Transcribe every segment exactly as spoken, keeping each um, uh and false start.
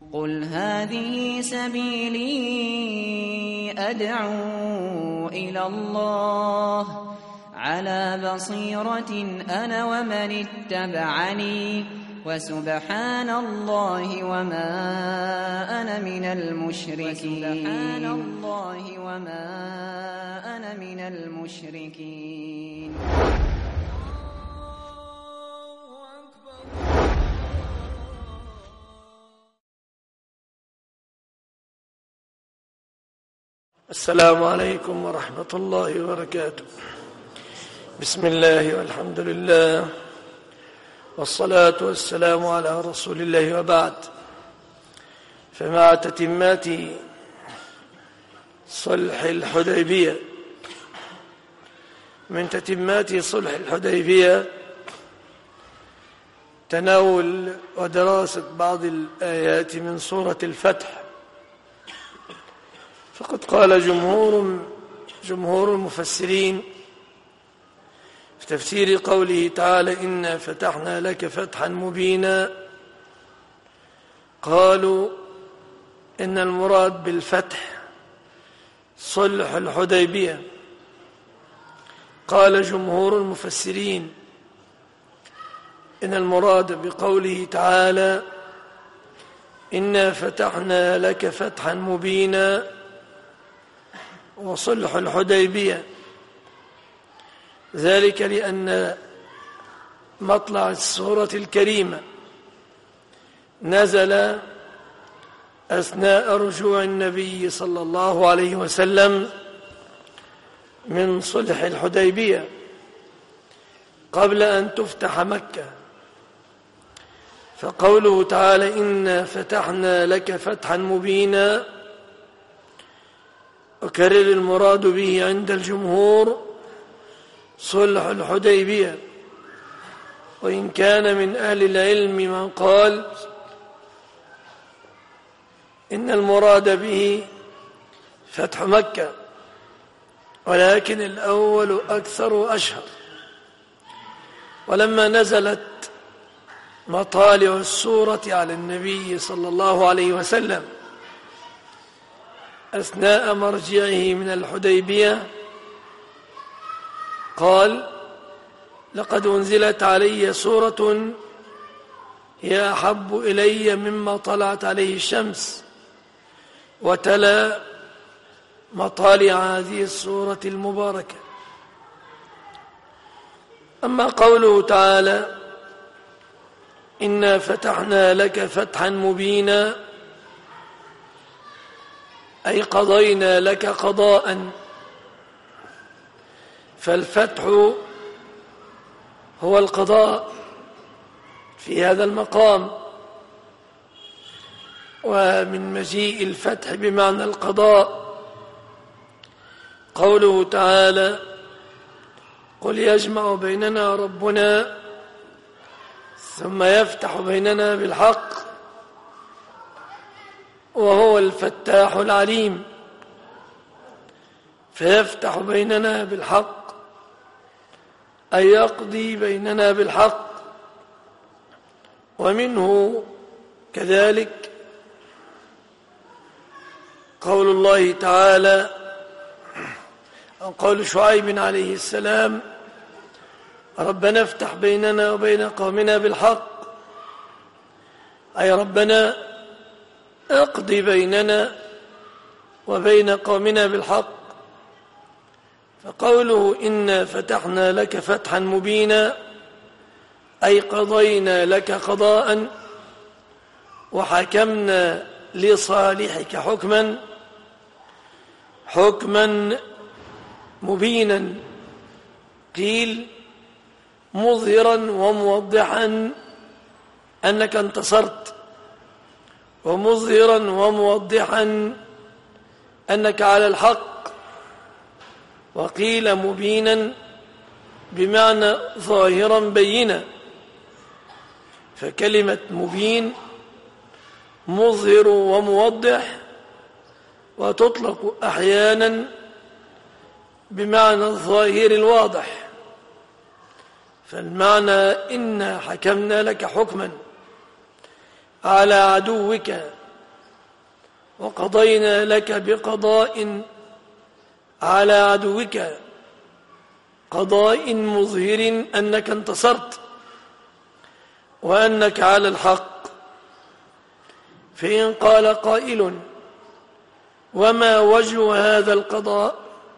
قل هذه سبيلي أدعو إلى الله على بصيرة أنا ومن اتبعني وسبحان الله وما أنا من المشركين وسبحان الله وما أنا من المشركين. السلام عليكم ورحمة الله وبركاته. بسم الله والحمد لله والصلاة والسلام على رسول الله وبعد. فمع تتمات صلح الحديبية، من تتمات صلح الحديبية تناول ودراسة بعض الآيات من سورة الفتح. فقد قال جمهور جمهور المفسرين في تفسير قوله تعالى إنا فتحنا لك فتحا مبينا، قالوا إن المراد بالفتح صلح الحديبية. قال جمهور المفسرين إن المراد بقوله تعالى إنا فتحنا لك فتحا مبينا وصلح الحديبية، ذلك لأن مطلع السورة الكريمة نزل أثناء رجوع النبي صلى الله عليه وسلم من صلح الحديبية قبل أن تفتح مكة. فقوله تعالى إنا فتحنا لك فتحا مبينا، أكرر المراد به عند الجمهور صلح الحديبية، وإن كان من أهل العلم من قال إن المراد به فتح مكة، ولكن الأول أكثر وأشهر. ولما نزلت مطالع السورة على النبي صلى الله عليه وسلم أثناء مرجعه من الحديبية قال لقد أنزلت علي سورة هي أحب إلي مما طلعت عليه الشمس، وتلا مطالع هذه السورة المباركة. أما قوله تعالى إنا فتحنا لك فتحا مبينا، أي قضينا لك قضاء. فالفتح هو القضاء في هذا المقام، ومن مجيء الفتح بمعنى القضاء قوله تعالى قل يجمع بيننا ربنا ثم يفتح بيننا بالحق وهو الفتاح العليم. فيفتح بيننا بالحق أي يقضي بيننا بالحق. ومنه كذلك قول الله تعالى أو قول شعيب عليه السلام ربنا افتح بيننا وبين قومنا بالحق، أي ربنا اقضي بيننا وبين قومنا بالحق. فقوله إنا فتحنا لك فتحا مبينا أي قضينا لك قضاء وحكمنا لصالحك حكما حكما مبينا، قيل مظهرا وموضحا أنك انتصرت، ومظهرا وموضحا أنك على الحق، وقيل مبينا بمعنى ظاهرا بينا. فكلمة مبين مظهر وموضح، وتطلق أحيانا بمعنى الظاهر الواضح. فالمعنى إنا حكمنا لك حكما على عدوك وقضينا لك بقضاء على عدوك، قضاء مظهر أنك انتصرت وأنك على الحق. فإن قال قائل: وما وجه هذا القضاء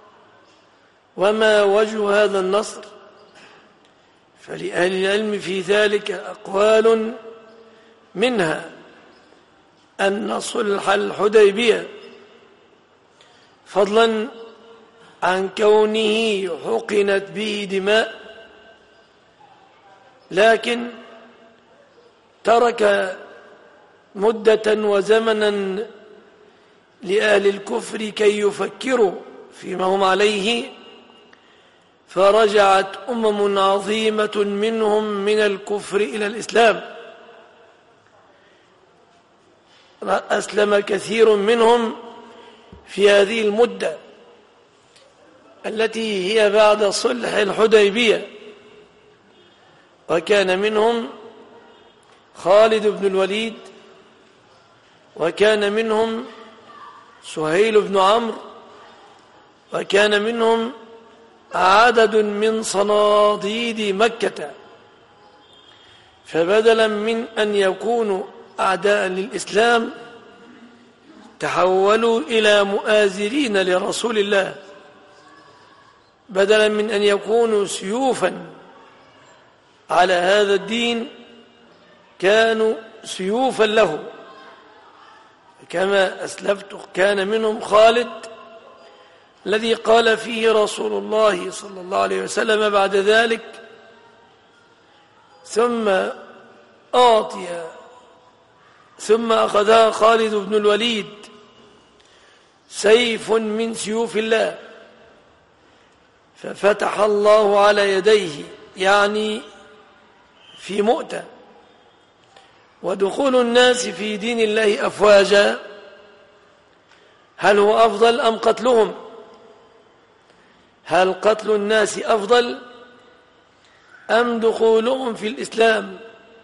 وما وجه هذا النصر؟ فلأهل العلم في ذلك أقوال، منها أن صلح الحديبية فضلا عن كونه حقنت به دماء، لكن ترك مدة وزمنا لأهل الكفر كي يفكروا فيما هم عليه، فرجعت أمم عظيمة منهم من الكفر إلى الإسلام. أسلم كثير منهم في هذه المدة التي هي بعد صلح الحديبية، وكان منهم خالد بن الوليد، وكان منهم سهيل بن عمرو، وكان منهم عدد من صناديد مكة. فبدلا من أن يكونوا أعداء للإسلام تحولوا إلى مؤازرين لرسول الله، بدلا من أن يكونوا سيوفا على هذا الدين كانوا سيوفا له. كما أسلفت كان منهم خالد الذي قال فيه رسول الله صلى الله عليه وسلم بعد ذلك: ثم أعطي ثم أخذها خالد بن الوليد سيف من سيوف الله ففتح الله على يديه، يعني في مؤتة. ودخول الناس في دين الله أفواجا، هل هو أفضل أم قتلهم؟ هل قتل الناس أفضل أم دخولهم في الإسلام؟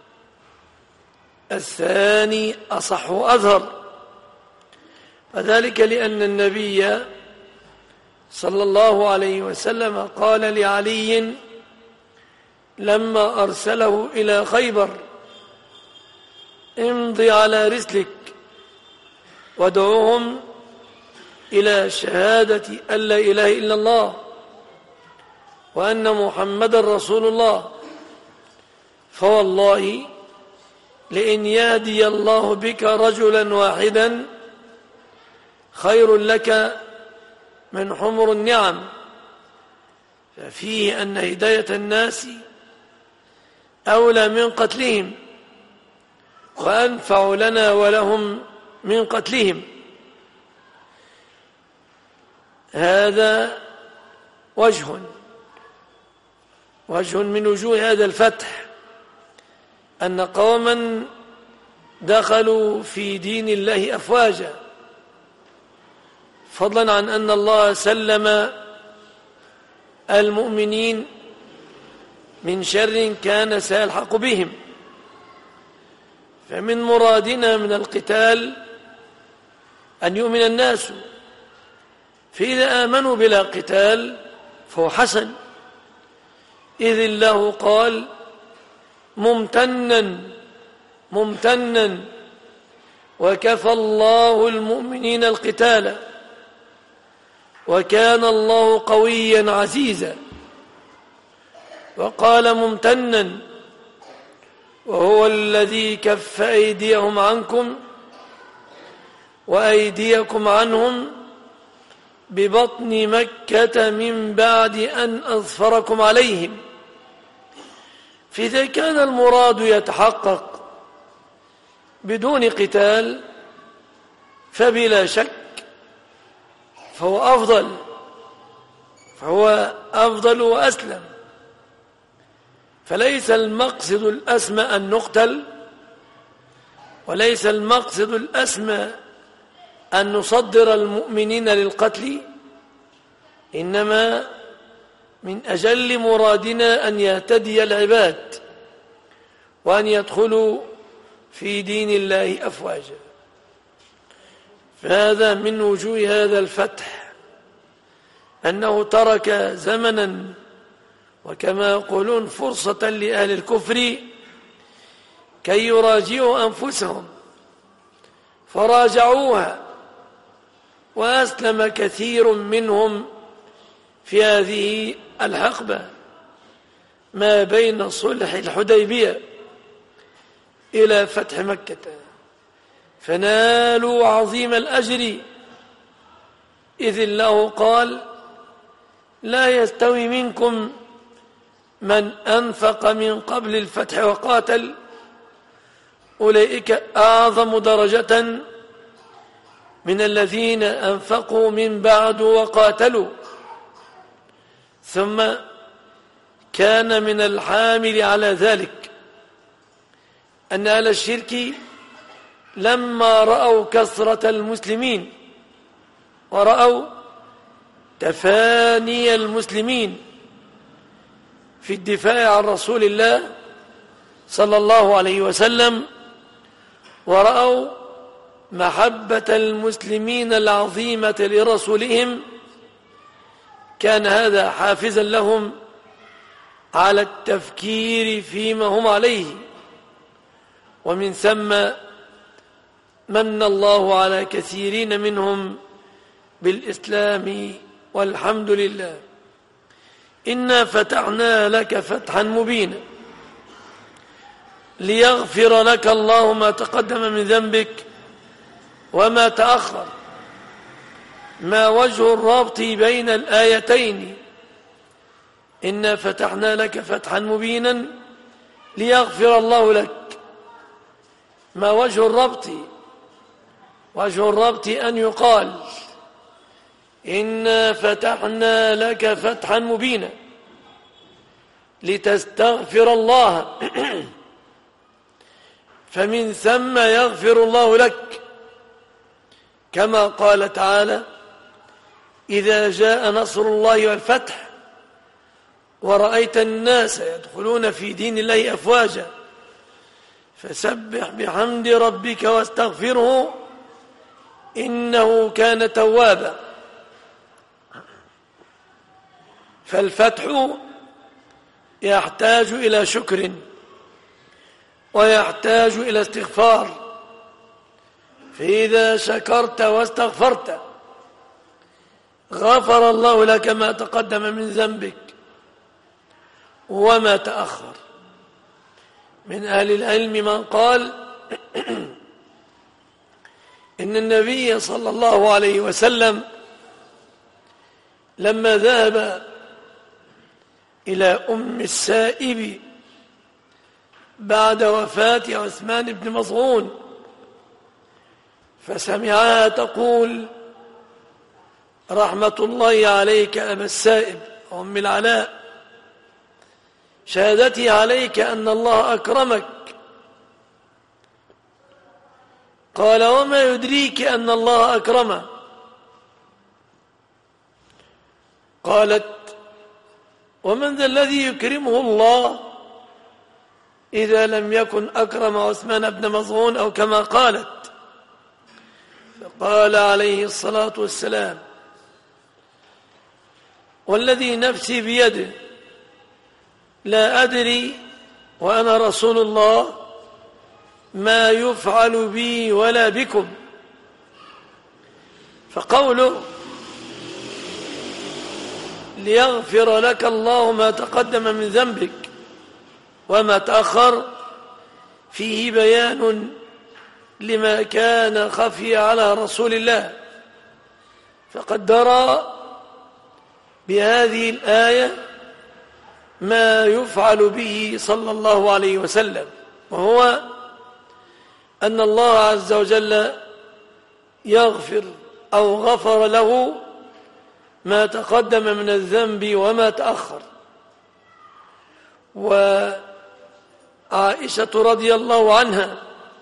الثاني أصح وأظهر، وذلك لأن النبي صلى الله عليه وسلم قال لعلي لما أرسله إلى خيبر: امضي على رسلك وادعوهم إلى شهادة أن لا إله إلا الله وأن محمدا رسول الله، فوالله لئن يهدي الله بك رجلا واحدا خير لك من حمر النعم. ففيه أن هداية الناس أولى من قتلهم وأنفع لنا ولهم من قتلهم. هذا وجه وجه من وجوه هذا الفتح، أن قوما دخلوا في دين الله أفواجا، فضلا عن أن الله سلم المؤمنين من شر كان سيلحق بهم. فمن مرادنا من القتال أن يؤمن الناس، فإذا آمنوا بلا قتال فهو حسن، إذ الله قال: ممتنا ممتنا وكفى الله المؤمنين القتال وكان الله قويا عزيزا. وقال ممتنا وهو الذي كف أيديهم عنكم وأيديكم عنهم ببطن مكة من بعد أن أظفركم عليهم. فإذا كان المراد يتحقق بدون قتال فبلا شك فهو أفضل فهو أفضل وأسلم. فليس المقصد الأسمى أن نقتل، وليس المقصد الأسمى أن نصدر المؤمنين للقتل، إنما من أجل مرادنا أن يهتدي العباد وأن يدخلوا في دين الله أفواجا. فهذا من وجوه هذا الفتح أنه ترك زمنا وكما يقولون فرصة لأهل الكفر كي يراجعوا أنفسهم، فراجعوها وأسلم كثير منهم في هذه الحقبة ما بين صلح الحديبية إلى فتح مكة، فنالوا عظيم الأجر، إذ الله قال: لا يستوي منكم من أنفق من قبل الفتح وقاتل أولئك أعظم درجة من الذين أنفقوا من بعد وقاتلوا. ثم كان من الحامل على ذلك أن أهل الشرك لما رأوا كثرة المسلمين ورأوا تفاني المسلمين في الدفاع عن رسول الله صلى الله عليه وسلم، ورأوا محبة المسلمين العظيمة لرسولهم، كان هذا حافزا لهم على التفكير فيما هم عليه، ومن ثم من الله على كثيرين منهم بالإسلام والحمد لله. إنا فتحنا لك فتحا مبينا ليغفر لك الله ما تقدم من ذنبك وما تأخر. ما وجه الرابط بين الآيتين؟ إنا فتحنا لك فتحا مبينا ليغفر الله لك. ما وجه الربط؟ وجه الربط أن يقال: إنا فتحنا لك فتحا مبينا لتستغفر الله فمن ثم يغفر الله لك، كما قال تعالى: إذا جاء نصر الله والفتح ورأيت الناس يدخلون في دين الله أفواجا فسبح بحمد ربك واستغفره إنه كان توابا. فالفتح يحتاج إلى شكر ويحتاج إلى استغفار، فإذا شكرت واستغفرت غفر الله لك ما تقدم من ذنبك وما تأخر. من أهل العلم من قال إن النبي صلى الله عليه وسلم لما ذهب إلى أم السائب بعد وفاة عثمان بن مظعون فسمعها تقول: رحمة الله عليك أبا السائب أم العلاء، شهادتي عليك أن الله أكرمك. قال: وما يدريك أن الله أكرمه؟ قالت: ومن ذا الذي يكرمه الله إذا لم يكن أكرم عثمان بن مظعون، أو كما قالت. فقال عليه الصلاة والسلام: والذي نفسي بيده لا أدري وأنا رسول الله ما يفعل بي ولا بكم. فقوله ليغفر لك الله ما تقدم من ذنبك وما تأخر فيه بيان لما كان خفي على رسول الله، فقد درى بهذه الآية ما يفعل به صلى الله عليه وسلم، وهو أن الله عز وجل يغفر أو غفر له ما تقدم من الذنب وما تأخر. وعائشة رضي الله عنها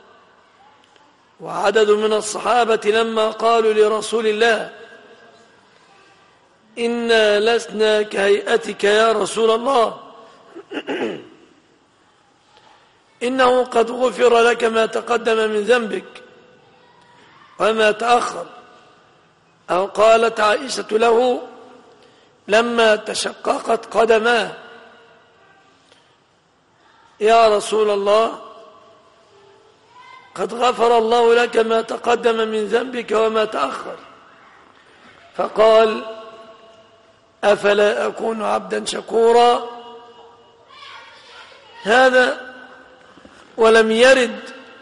وعدد من الصحابة لما قالوا لرسول الله: إنا لسنا كهيئتك يا رسول الله، إنه قد غفر لك ما تقدم من ذنبك وما تأخر. أو قالت عائشة له لما تشققت قدماه: يا رسول الله، قد غفر الله لك ما تقدم من ذنبك وما تأخر. فقال: أفلا أكون عبدا شكورا؟ هذا ولم يرد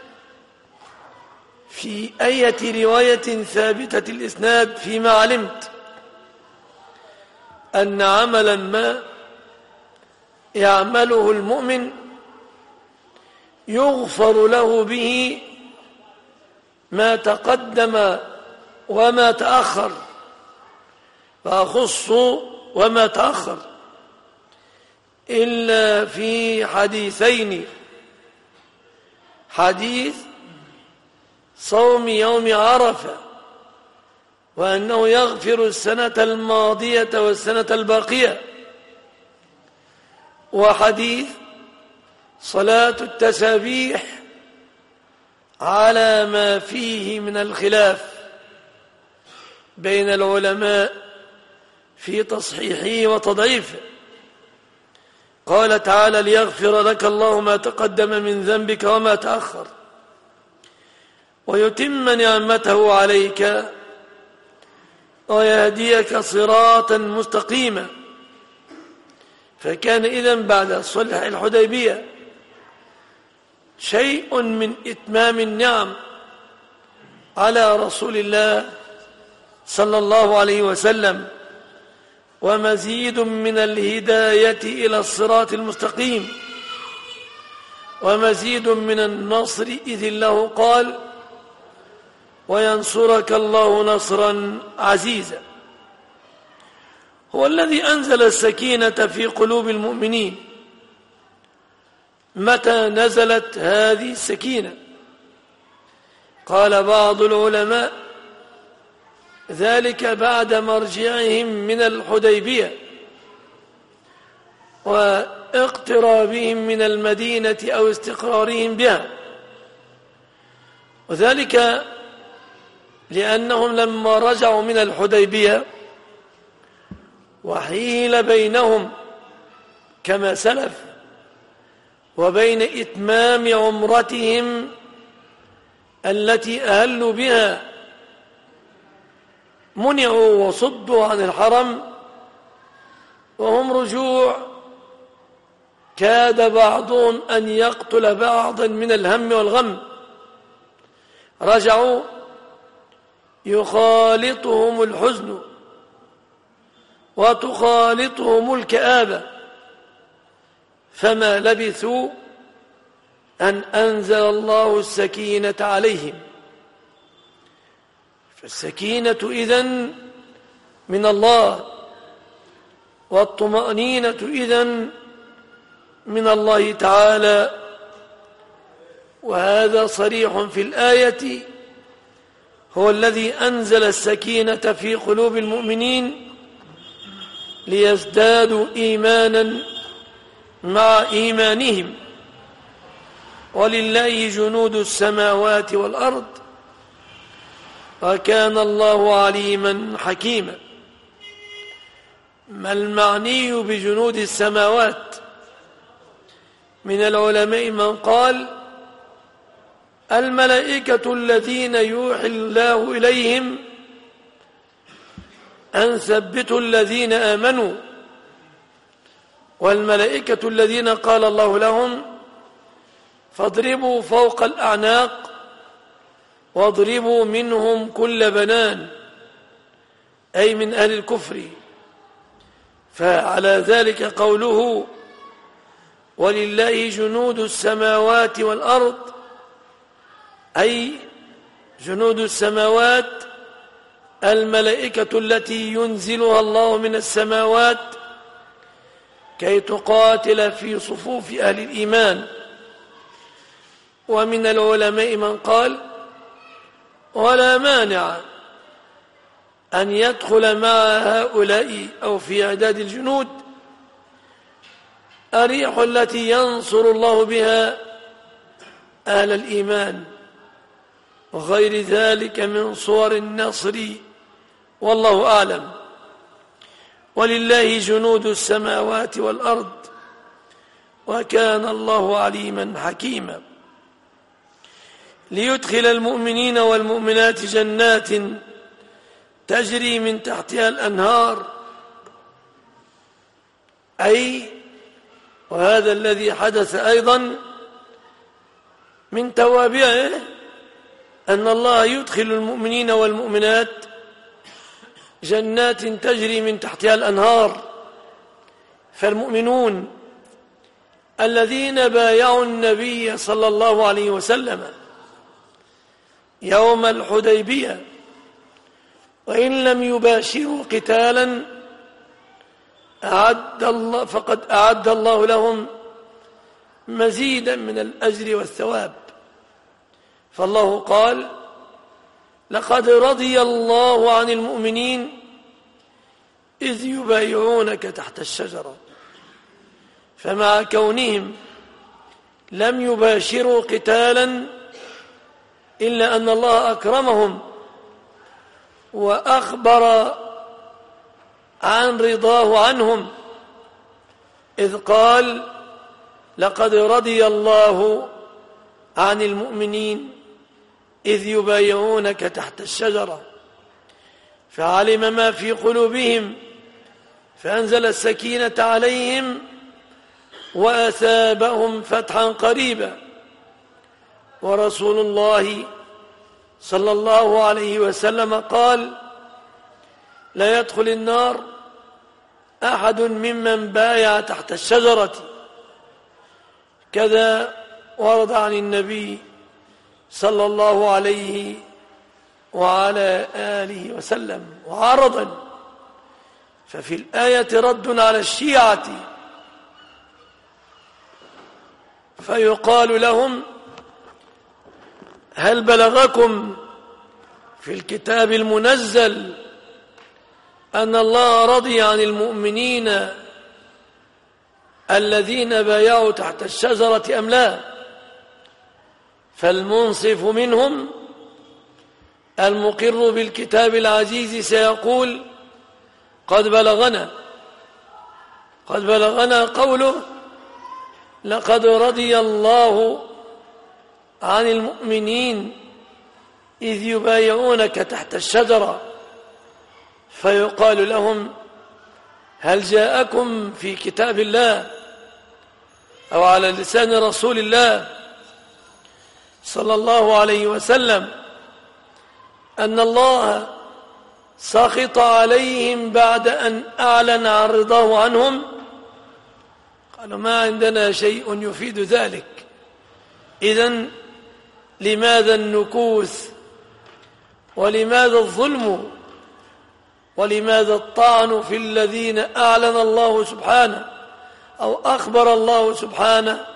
في أي رواية ثابتة الإسناد فيما علمت أن عملا ما يعمله المؤمن يغفر له به ما تقدم وما تأخر، فأخص وما تأخر، إلا في حديثين: حديث صوم يوم عرفة وأنه يغفر السنة الماضية والسنة الباقية، وحديث صلاة التسابيح على ما فيه من الخلاف بين العلماء في تصحيحه وتضعيفه. قال تعالى: ليغفر لك الله ما تقدم من ذنبك وما تأخر ويتم نعمته عليك ويهديك صراطا مستقيما. فكان إذن بعد صلح الحديبية شيء من إتمام النعم على رسول الله صلى الله عليه وسلم، ومزيد من الهداية إلى الصراط المستقيم، ومزيد من النصر، إذ الله قال: وينصرك الله نصرا عزيزا. هو الذي أنزل السكينة في قلوب المؤمنين. متى نزلت هذه السكينة؟ قال بعض العلماء: ذلك بعد مرجعهم من الحديبية واقترابهم من المدينة أو استقرارهم بها، وذلك لأنهم لما رجعوا من الحديبية وحيل بينهم كما سلف وبين إتمام عمرتهم التي أهلوا بها، منعوا وصدوا عن الحرم، وهم رجوع كاد بعضهم أن يقتل بعضا من الهم والغم. رجعوا يخالطهم الحزن وتخالطهم الكآبة، فما لبثوا أن أنزل الله السكينة عليهم. فالسكينة إذن من الله، والطمأنينة إذن من الله تعالى، وهذا صريح في الآية. هو الذي أنزل السكينة في قلوب المؤمنين ليزدادوا إيمانا مع إيمانهم. ولله جنود السماوات والأرض وكان الله عليما حكيما. ما المعني بجنود السماوات؟ من العلماء من قال: الملائكة الذين يوحي الله إليهم أن ثبتوا الذين آمنوا، والملائكة الذين قال الله لهم: فاضربوا فوق الأعناق واضربوا منهم كل بنان، أي من أهل الكفر. فعلى ذلك قوله: ولله جنود السماوات والأرض، أي جنود السماوات الملائكة التي ينزلها الله من السماوات كي تقاتل في صفوف أهل الإيمان. ومن العلماء من قال: ولا مانع أن يدخل مع هؤلاء أو في أعداد الجنود الريح التي ينصر الله بها أهل الإيمان، وغير ذلك من صور النصر، والله أعلم. ولله جنود السماوات والأرض وكان الله عليما حكيما. ليدخل المؤمنين والمؤمنات جنات تجري من تحتها الأنهار، أي وهذا الذي حدث أيضا من توابعه أن الله يدخل المؤمنين والمؤمنات جنات تجري من تحتها الأنهار. فالمؤمنون الذين بايعوا النبي صلى الله عليه وسلم يوم الحديبية وإن لم يباشروا قتالا أعد الله فقد أعد الله لهم مزيدا من الأجر والثواب. فالله قال: لقد رضي الله عن المؤمنين إذ يبايعونك تحت الشجرة. فمع كونهم لم يباشروا قتالا إلا أن الله أكرمهم وأخبر عن رضاه عنهم، إذ قال: لقد رضي الله عن المؤمنين إذ يبايعونك تحت الشجرة. فعلم ما في قلوبهم فأنزل السكينة عليهم وأثابهم فتحا قريبا. ورسول الله صلى الله عليه وسلم قال: لا يدخل النار أحد ممن بايع تحت الشجرة. كذا ورد عن النبي صلى الله عليه وعلى آله وسلم. وعرضا ففي الآية رد على الشيعة، فيقال لهم: هل بلغكم في الكتاب المنزل أن الله رضي عن المؤمنين الذين بايعوا تحت الشجرة أم لا؟ فالمنصف منهم المقر بالكتاب العزيز سيقول: قد بلغنا قد بلغنا قوله: لقد رضي الله عن المؤمنين إذ يبايعونك تحت الشجرة. فيقال لهم: هل جاءكم في كتاب الله أو على لسان رسول الله صلى الله عليه وسلم أن الله سخط عليهم بعد أن أعلن عن رضاه عنهم؟ قالوا: ما عندنا شيء يفيد ذلك. إذن لماذا النكوث ولماذا الظلم ولماذا الطعن في الذين أعلن الله سبحانه أو أخبر الله سبحانه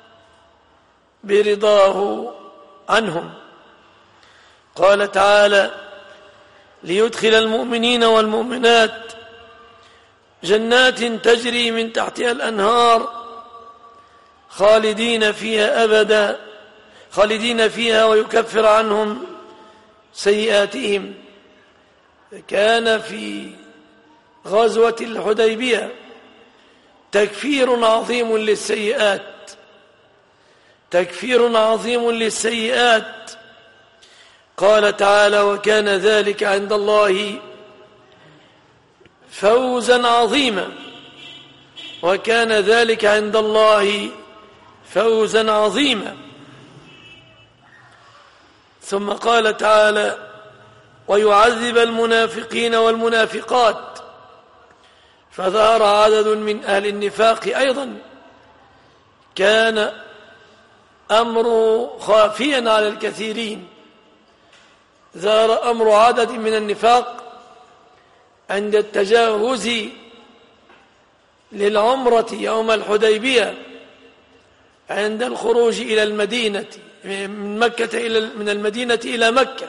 برضاه عنهم؟ قال تعالى: ليدخل المؤمنين والمؤمنات جنات تجري من تحتها الأنهار خالدين فيها أبدا خالدين فيها ويكفر عنهم سيئاتهم. كان في غزوة الحديبية تكفير عظيم للسيئات تكفير عظيم للسيئات قال تعالى: وكان ذلك عند الله فوزا عظيما وكان ذلك عند الله فوزا عظيما. ثم قال تعالى: ويعذب المنافقين والمنافقات. فظهر عدد من أهل النفاق أيضا كان أمره خافيا على الكثيرين. ظهر أمر عدد من النفاق عند التجاوز للعمرة يوم الحديبية عند الخروج إلى المدينة من مكة إلى من المدينة إلى مكة.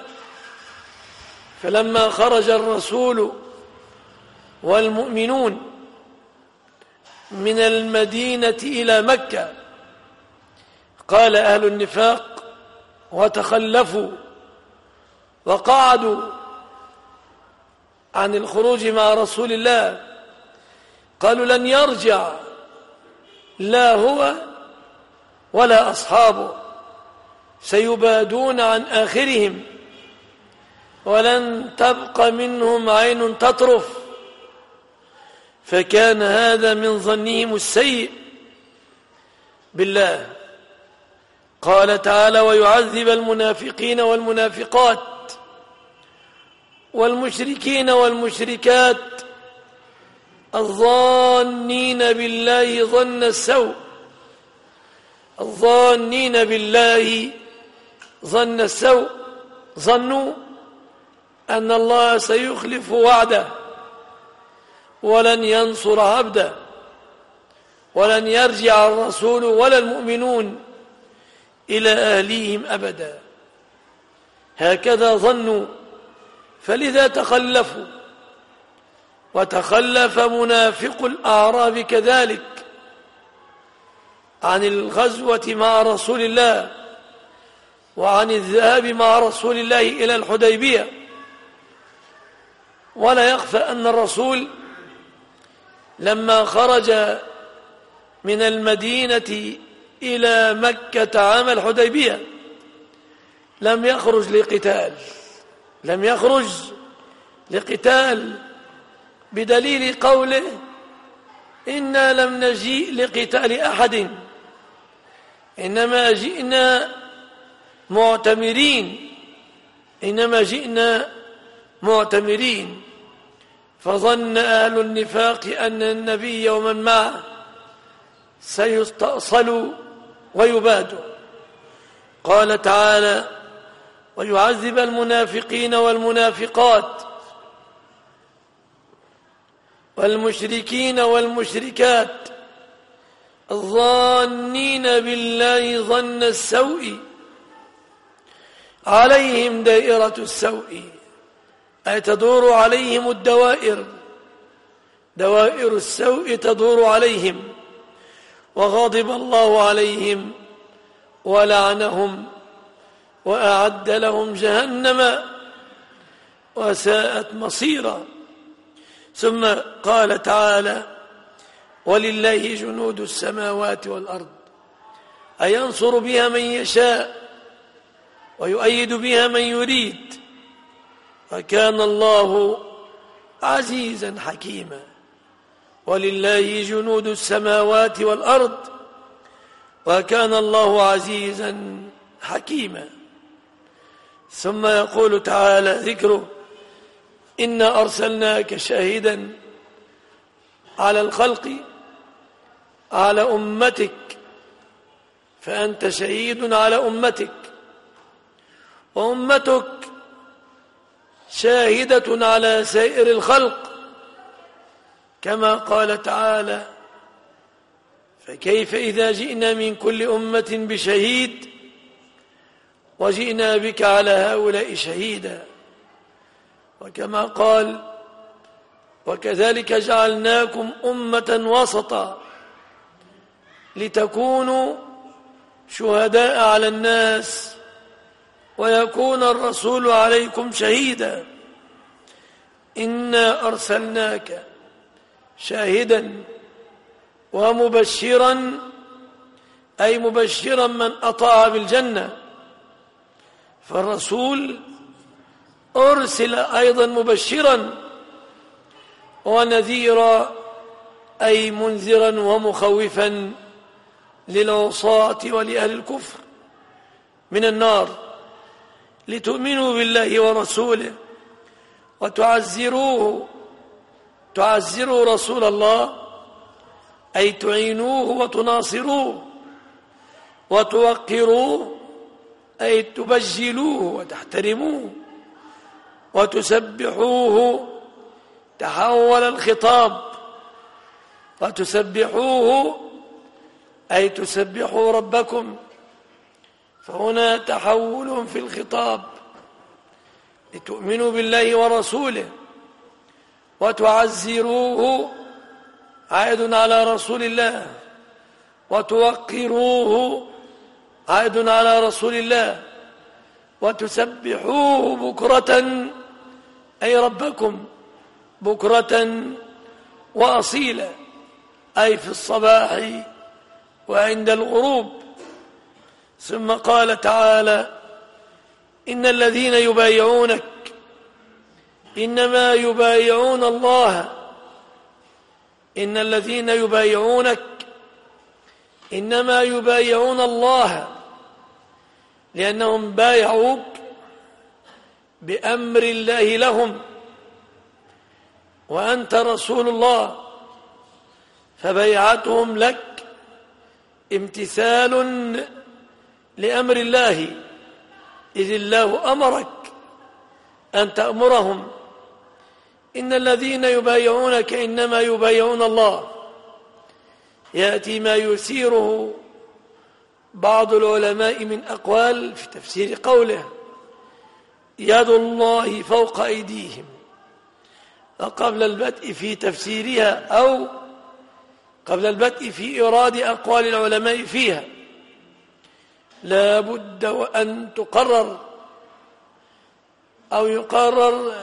فلما خرج الرسول والمؤمنون من المدينة إلى مكة قال أهل النفاق وتخلفوا وقعدوا عن الخروج مع رسول الله قالوا لن يرجع لا هو ولا أصحابه، سيبادون عن آخرهم ولن تبق منهم عين تطرف. فكان هذا من ظنهم السيء بالله. قال تعالى: ويعذب المنافقين والمنافقات والمشركين والمشركات الظانين بالله ظن السوء الظانين بالله ظن السوء ظنوا أن الله سيخلف وعده ولن ينصر عبده ولن يرجع الرسول ولا المؤمنون إلى أهليهم أبدا. هكذا ظنوا، فلذا تخلفوا. وتخلف منافق الأعراب كذلك عن الغزوة مع رسول الله وعن الذهاب مع رسول الله إلى الحديبية. ولا يخفى أن الرسول لما خرج من المدينة إلى مكة عام الحديبية لم يخرج لقتال لم يخرج لقتال بدليل قوله: إنا لم نجيء لقتال أحد إنما جئنا معتمرين إنما جئنا معتمرين. فظن أهل النفاق أن النبي ومن معه سيستأصلوا ويبادوا. قال تعالى: ويعذب المنافقين والمنافقات والمشركين والمشركات الظانين بالله ظن السوء عليهم دائرة السوء، أي تدور عليهم الدوائر دوائر السوء تدور عليهم، وغضب الله عليهم ولعنهم وأعد لهم جهنم وساءت مصيرا. ثم قال تعالى: ولله جنود السماوات والأرض، أي ينصر بها من يشاء ويؤيد بها من يريد، وكان الله عزيزا حكيما. ولله جنود السماوات والأرض وكان الله عزيزا حكيما. ثم يقول تعالى ذكره: إنا أرسلناك شاهدا على الخلق على أمتك فأنت شهيد على أمتك، وأمتك شاهدة على سائر الخلق، كما قال تعالى: فكيف إذا جئنا من كل أمة بشهيد وجئنا بك على هؤلاء شهيدا. وكما قال: وكذلك جعلناكم أمة وسطا لتكونوا شهداء على الناس ويكون الرسول عليكم شهيدا. إنا أرسلناك شاهدا ومبشرا، أي مبشرا من أطاع بالجنة. فالرسول أرسل أيضا مبشرا ونذيرا، أي منذرا ومخوفا للعصاة ولأهل الكفر من النار، لتؤمنوا بالله ورسوله وتعزروه تعزروا رسول الله، أي تعينوه وتناصروه، وتوقروه، أي تبجلوه وتحترموه، وتسبحوه، تحول الخطاب، وتسبحوه أي تسبحوا ربكم، فهنا تحول في الخطاب، لتؤمنوا بالله ورسوله، وتعزروه عائد على رسول الله، وتوقروه عائد على رسول الله، وتسبحوه بكرة أي ربكم بكرة وأصيلا أي في الصباح وعند الغروب. ثم قال تعالى إن الذين يبايعونك إنما يبايعون الله إن الذين يبايعونك إنما يبايعون الله لأنهم بايعوك بأمر الله لهم وأنت رسول الله، فبيعتهم لك امتثال لأمر الله، إذ الله أمرك أن تأمرهم. إن الذين يبايعونك إنما يبايعون الله. يأتي ما يثيره بعض العلماء من أقوال في تفسير قوله يد الله فوق أيديهم، وقبل البدء في تفسيرها أو قبل البدء في إيراد أقوال العلماء فيها لا بد وأن تقرر أو يقرر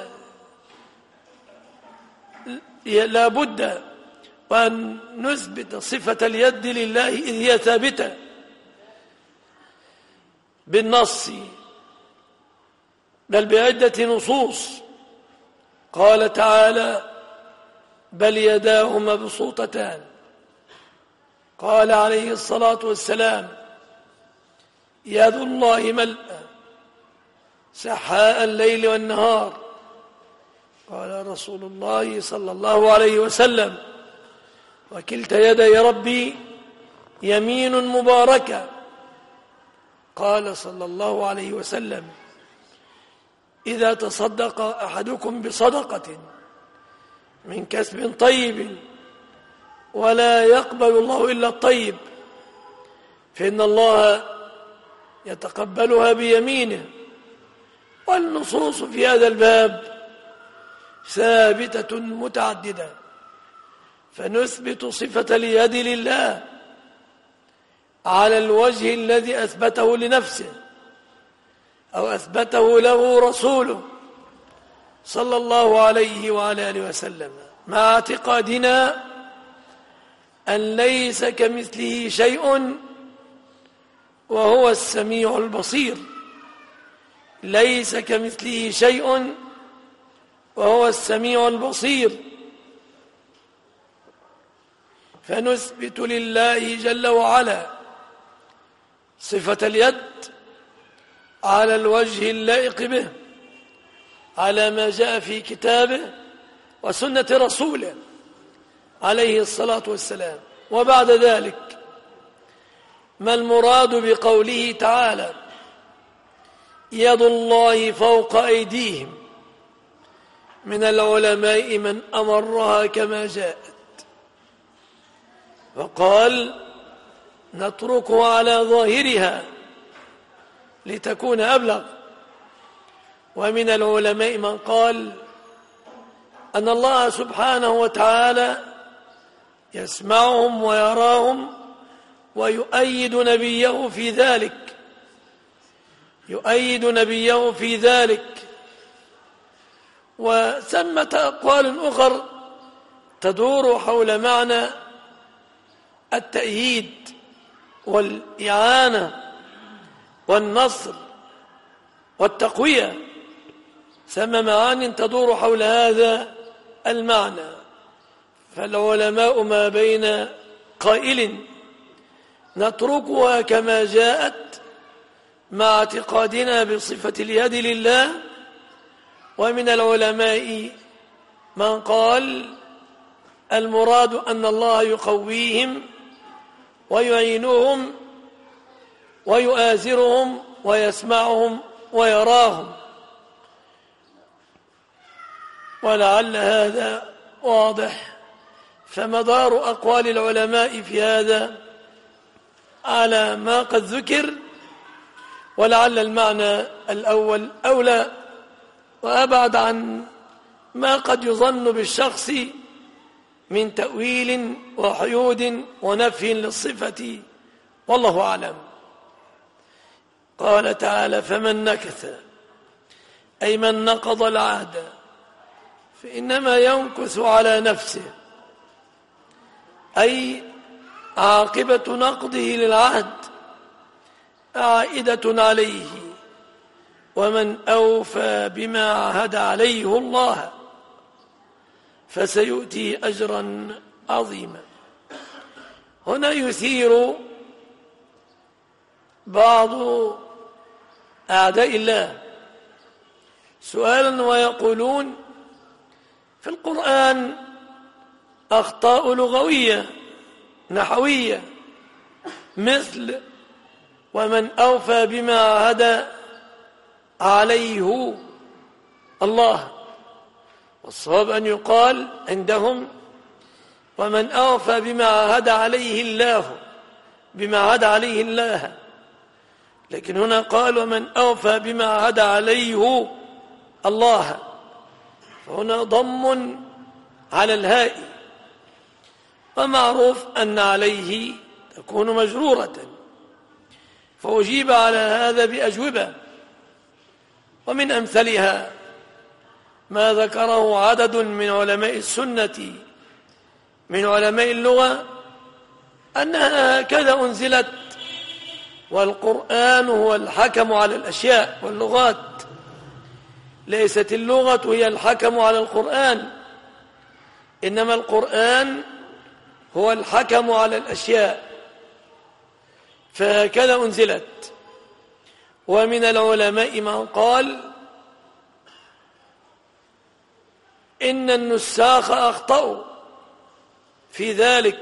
لا بد وأن نثبت صفة اليد لله إذ هي ثابتة بالنص بل بعدة نصوص. قال تعالى بل يداه مبسوطتان. قال عليه الصلاة والسلام يد الله ملأى سحاء الليل والنهار. قال رسول الله صلى الله عليه وسلم وكلتا يدي ربي يمين مباركة. قال صلى الله عليه وسلم إذا تصدق أحدكم بصدقة من كسب طيب ولا يقبل الله إلا الطيب فإن الله يتقبلها بيمينه. والنصوص في هذا الباب ثابتة متعددة، فنثبت صفة اليد لله على الوجه الذي أثبته لنفسه أو أثبته له رسوله صلى الله عليه وعلى آله وسلم، مع اعتقادنا أن ليس كمثله شيء وهو السميع البصير. ليس كمثله شيء وهو السميع البصير. فنثبت لله جل وعلا صفة اليد على الوجه اللائق به على ما جاء في كتابه وسنة رسوله عليه الصلاة والسلام. وبعد ذلك ما المراد بقوله تعالى يد الله فوق أيديهم؟ من العلماء من أمرها كما جاءت وقال نتركها على ظاهرها لتكون أبلغ، ومن العلماء من قال أن الله سبحانه وتعالى يسمعهم ويراهم ويؤيد نبيه في ذلك يؤيد نبيه في ذلك. وثمة أقوال أخر تدور حول معنى التأييد والإعانة والنصر والتقوية، ثم معان تدور حول هذا المعنى. فالعلماء ما بين قائل نتركها كما جاءت مع اعتقادنا بصفة اليد لله، ومن العلماء من قال المراد أن الله يقويهم ويعينهم ويؤازرهم ويسمعهم ويراهم. ولعل هذا واضح، فمدار أقوال العلماء في هذا على ما قد ذكر، ولعل المعنى الأول أولى وأبعد عن ما قد يظن بالشخص من تأويل وحيود ونفي للصفة، والله أعلم. قال تعالى فمن نكث أي من نقض العهد فإنما ينكث على نفسه، أي عاقبة نقضه للعهد عائدة عليه، ومن أوفى بما عهد عليه الله فسيؤتي أجرا عظيما. هنا يثير بعض أعداء الله سؤالا ويقولون في القرآن أخطاء لغوية نحوية مثل ومن أوفى بما عهد عليه الله، والصواب أن يقال عندهم ومن أوفى بما عهد عليه الله بما عهد عليه الله، لكن هنا قال ومن أوفى بما عهد عليه الله، فهنا ضم على الهاء، ومعروف أن عليه تكون مجرورة، فأجيب على هذا بأجوبة، ومن أمثلها ما ذكره عدد من علماء السنة من علماء اللغة أنها هكذا أنزلت، والقرآن هو الحكم على الأشياء واللغات، ليست اللغة هي الحكم على القرآن، إنما القرآن هو الحكم على الأشياء، فهكذا أنزلت. ومن العلماء من قال إن النساخ أخطأوا في ذلك،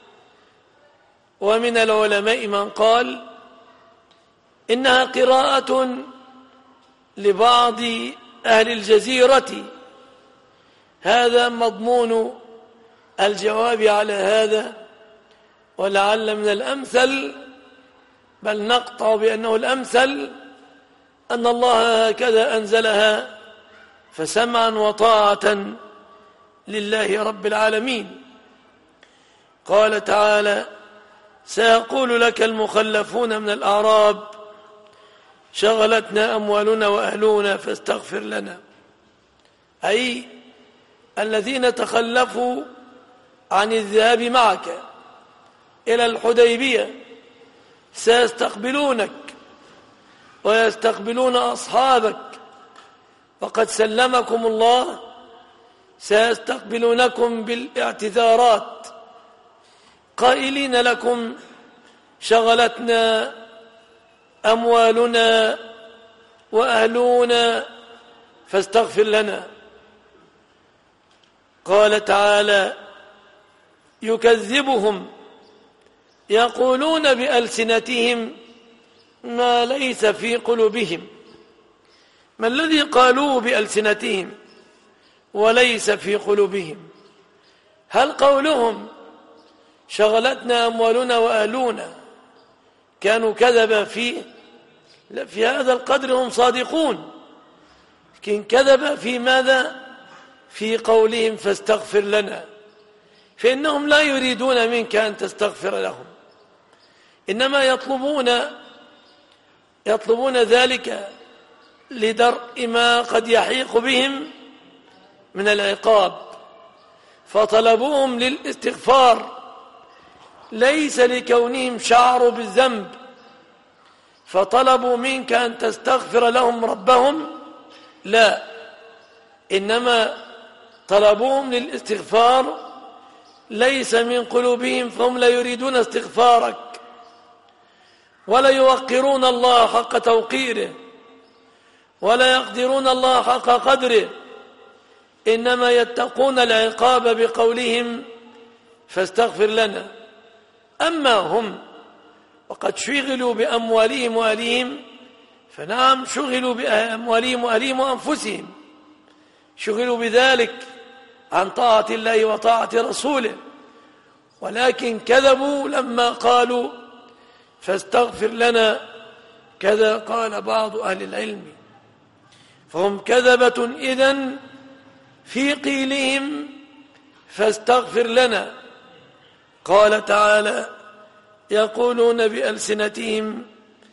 ومن العلماء من قال إنها قراءة لبعض أهل الجزيرة. هذا مضمون الجواب على هذا، ولعل من الأمثل بل نقطع بأنه الأمثل أن الله هكذا أنزلها فسمعا وطاعة لله رب العالمين. قال تعالى سيقول لك المخلفون من الأعراب شغلتنا أموالنا وأهلنا فاستغفر لنا، أي الذين تخلفوا عن الذهاب معك إلى الحديبية سيستقبلونك ويستقبلون أصحابك، وقد سلمكم الله، سيستقبلونكم بالاعتذارات قائلين لكم شغلتنا أموالنا وأهلنا فاستغفر لنا. قال تعالى يكذبهم يقولون بألسنتهم ما ليس في قلوبهم. ما الذي قالوه بألسنتهم وليس في قلوبهم؟ هل قولهم شغلتنا أموالنا وأهلنا كانوا كذبا فيه؟ لا، في هذا القدر هم صادقون، لكن كذب في ماذا؟ في قولهم فاستغفر لنا، فإنهم لا يريدون منك أن تستغفر لهم، إنما يطلبون يطلبون ذلك لدرء ما قد يحيق بهم من العقاب، فطلبوهم للاستغفار ليس لكونهم شعروا بالذنب، فطلبوا منك أن تستغفر لهم ربهم، لا، إنما طلبوهم للاستغفار ليس من قلوبهم، فهم لا يريدون استغفارك ولا يوقرون الله حق توقيره ولا يقدرون الله حق قدره، إنما يتقون العقاب بقولهم فاستغفر لنا. أما هم وقد شغلوا بأموالهم وأهليهم، فنعم شغلوا بأموالهم وأهليهم وأنفسهم، شغلوا بذلك عن طاعة الله وطاعة رسوله، ولكن كذبوا لما قالوا فاستغفر لنا، كذا قال بعض أهل العلم، فهم كذبة إذن في قيلهم فاستغفر لنا. قال تعالى يقولون بألسنتهم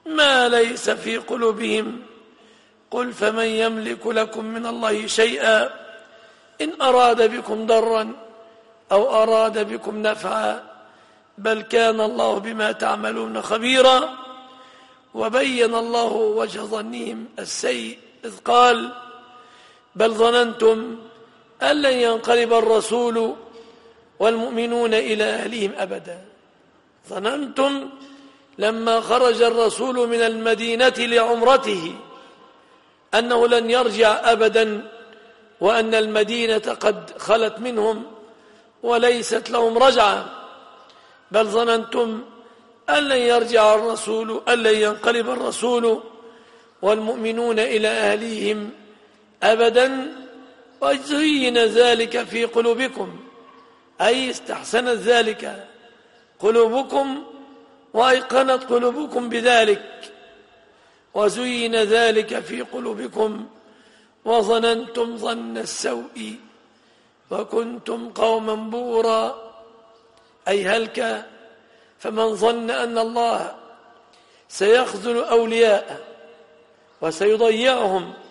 ما ليس في قلوبهم. قل فمن يملك لكم من الله شيئا إن أراد بكم ضرا أو أراد بكم نفعا بل كان الله بما تعملون خبيرا. وبين الله وجه ظنهم السيء إذ قال بل ظننتم أن لن ينقلب الرسول والمؤمنون إلى أهلهم أبدا. ظننتم لما خرج الرسول من المدينة لعمرته أنه لن يرجع أبدا، وأن المدينة قد خلت منهم وليست لهم رجعة. بل ظننتم أن لن يرجع الرسول أن لن ينقلب الرسول والمؤمنون إلى أهليهم أبدا، وزين ذلك في قلوبكم، أي استحسنت ذلك قلوبكم وأيقنت قلوبكم بذلك، وزين ذلك في قلوبكم وظننتم ظن السوء وكنتم قوما بورا. أي هلك. فمن ظن أن الله سيخذل أولياءه وسيضيعهم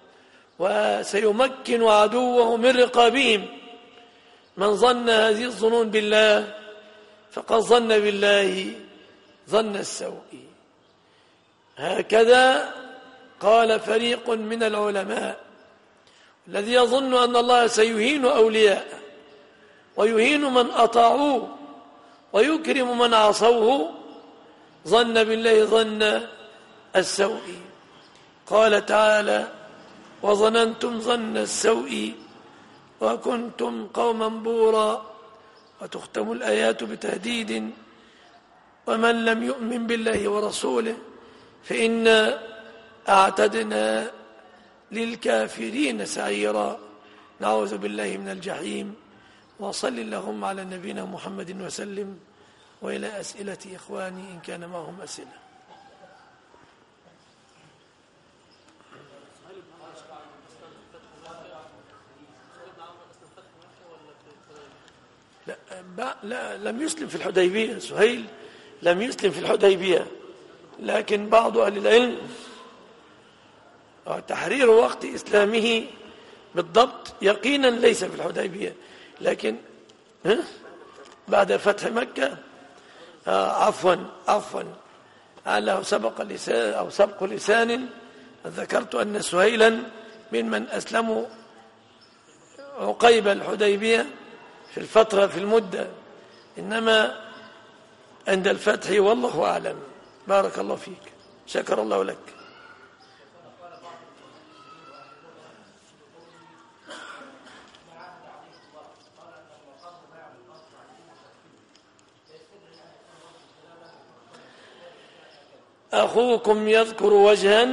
وسيمكن عدوه من رقابهم، من ظن هذه الظنون بالله فقد ظن بالله ظن السوء. هكذا قال فريق من العلماء: الذي يظن أن الله سيهين أولياءه ويهين من أطاعوه ويكرم من عصوه ظن بالله ظن السوء. قال تعالى: وظننتم ظن السوء وكنتم قوما بورا. وتختم الآيات بتهديد: ومن لم يؤمن بالله ورسوله فإنا أعتدنا للكافرين سعيرا. نعوذ بالله من الجحيم. وصل اللهم على نبينا محمد وسلم. وإلى أسئلة إخواني إن كان معهم أسئلة. لا, لا لم يسلم في الحديبية. سهيل لم يسلم في الحديبية، لكن بعض أهل العلم تحرير وقت إسلامه بالضبط يقينا ليس في الحديبية، لكن بعد فتح مكة آه عفوا عفوا على سبق لسان أو سبق لسان ذكرت أن سهيلا ممن أسلموا عقيب الحديبية في الفترة في المدة، إنما عند الفتح والله أعلم. بارك الله فيك، شكر الله لك. أخوكم يذكر وجها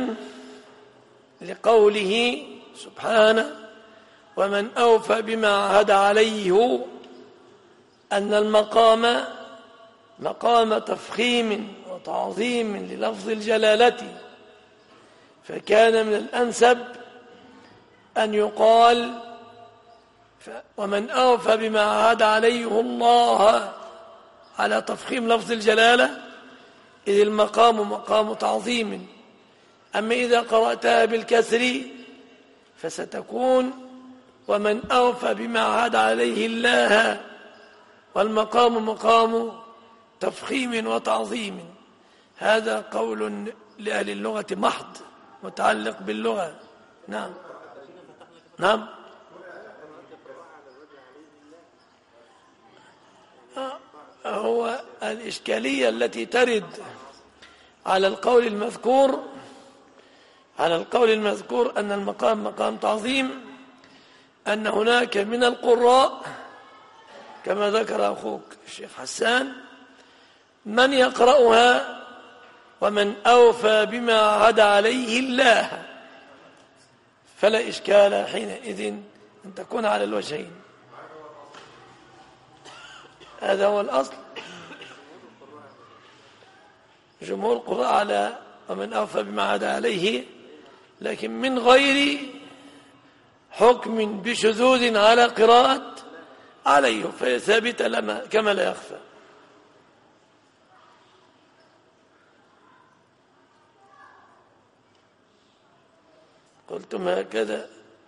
لقوله سبحانه: ومن أوفى بما عهد عليه، أن المقام مقام تفخيم وتعظيم للفظ الجلالة، فكان من الأنسب أن يقال: ومن أوفى بما عهد عليه الله، على تفخيم لفظ الجلالة، إذ المقام مقام تعظيم. أما إذا قرأتها بالكسر فستكون: ومن أوفى بما عهد عليه الله، والمقام مقام تفخيم وتعظيم. هذا قول لأهل اللغة محض متعلق باللغة. نعم نعم. هو الإشكالية التي ترد على القول المذكور على القول المذكور أن المقام مقام تعظيم، أن هناك من القراء كما ذكر أخوك الشيخ حسان من يقرأها: ومن أوفى بما عهد عليه الله، فلا إشكال حينئذ أن تكون على الوجهين. هذا هو الأصل. جمهور القراء على ومن أوفى بما عهد عليه، لكن من غير حكم بشذوذ على قراءة عليه، فهي ثابتة لما كما لا يخفى. قلتم هكذا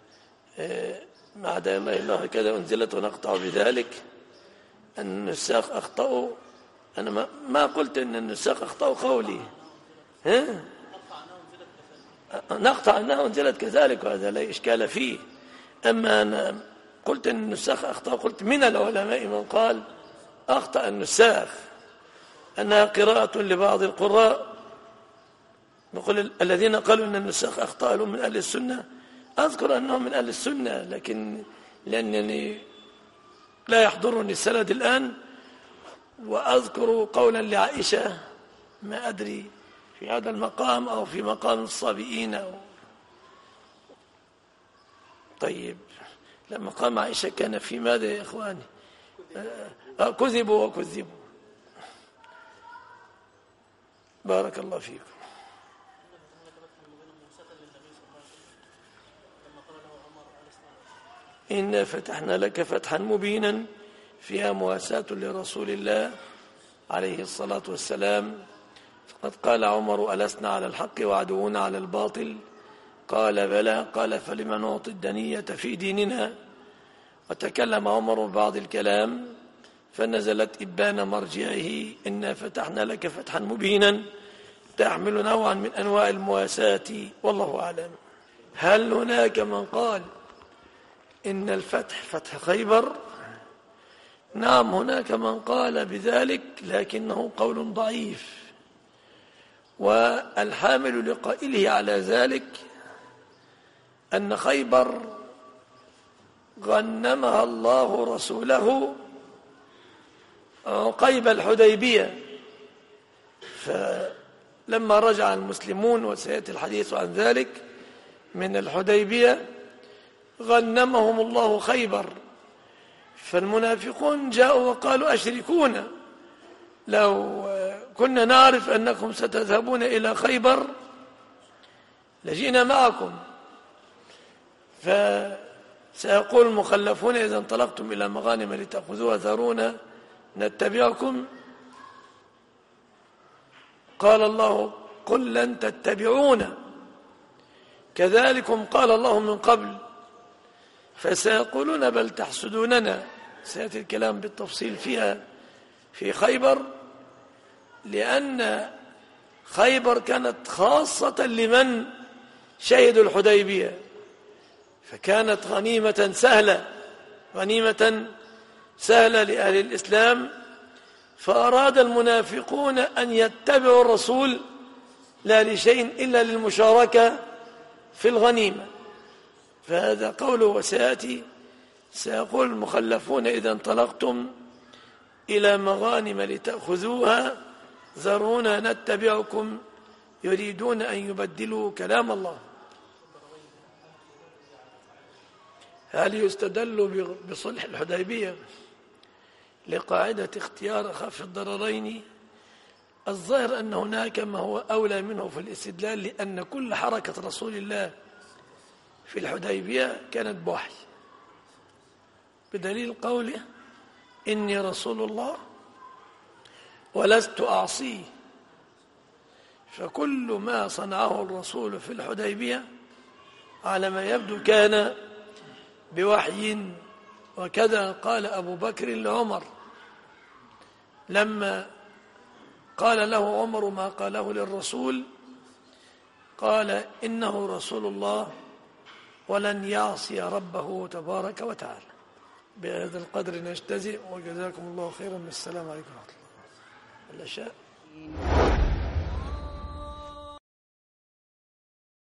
مع دائما الله هكذا أنزلت ونقطع بذلك أن النساخ أخطأوا. أنا ما, ما قلت أن النساخ أخطأوا قولي، ها؟ نقطع أنها أنزلت كذلك وهذا لا إشكال فيه. أما أنا قلت أن النساخ أخطأوا، قلت من العلماء من قال أخطأ النساخ أنها قراءة لبعض القراء. نقول الذين قالوا أن النساخ أخطأ لهم من أهل السنة، أذكر أنهم من أهل السنة، لكن لأنني لا يحضرني السند الآن. وأذكر قولا لعائشة ما أدري في هذا المقام أو في مقام الصابئين أو طيب. لما مقام عائشة كان في ماذا يا إخواني؟ آه كذبوا وكذبوا. بارك الله فيكم. إنا فتحنا لك فتحا مبينا فيها مواساة لرسول الله عليه الصلاة والسلام. فقد قال عمر ألسنا على الحق وعدونا على الباطل؟ قال بلى. قال فلما نعطي الدنية في ديننا؟ وتكلم عمر ببعض الكلام فنزلت إبان مرجعه إنا فتحنا لك فتحا مبينا تحمل نوعا من أنواع المواساة، والله أعلم. هل هناك من قال إن الفتح فتح خيبر؟ نعم هناك من قال بذلك، لكنه قول ضعيف، والحامل لقائله على ذلك أن خيبر غنمها الله رسوله عقيب الحديبية، فلما رجع المسلمون وسيأتي الحديث عن ذلك من الحديبية غنمهم الله خيبر. فالمنافقون جاءوا وقالوا أشركونا، لو كنا نعرف أنكم ستذهبون إلى خيبر لجينا معكم. فسيقول المخلفون إذا انطلقتم إلى مغانم لتأخذوها ذرونا نتبعكم. قال الله قل لن تتبعونا كذلكم قال الله من قبل. فسيقولون بل تحسدوننا. سيأتي الكلام بالتفصيل فيها في خيبر، لأن خيبر كانت خاصة لمن شهدوا الحديبية، فكانت غنيمة سهلة غنيمة سهلة لأهل الإسلام. فأراد المنافقون أن يتبعوا الرسول لا لشيء إلا للمشاركة في الغنيمة. فهذا قوله وسيأتي. سيقول المخلفون إذا انطلقتم إلى مغانم لتأخذوها ذرونا نتبعكم يريدون أن يبدلوا كلام الله. هل يستدل بصلح الحديبية لقاعدة اختيار أخف الضررين؟ الظاهر أن هناك ما هو أولى منه في الاستدلال، لأن كل حركة رسول الله في الحديبية كانت بوحي، بدليل قوله إني رسول الله ولست أعصيه. فكل ما صنعه الرسول في الحديبية على ما يبدو كان بوحي. وكذا قال أبو بكر لعمر لما قال له عمر ما قاله للرسول، قال إنه رسول الله ولن يعصي ربه تبارك وتعالى. بهذا القدر نجتزئ، وجزاكم الله خيرا. السلام عليكم ورحمة الله. الأشياء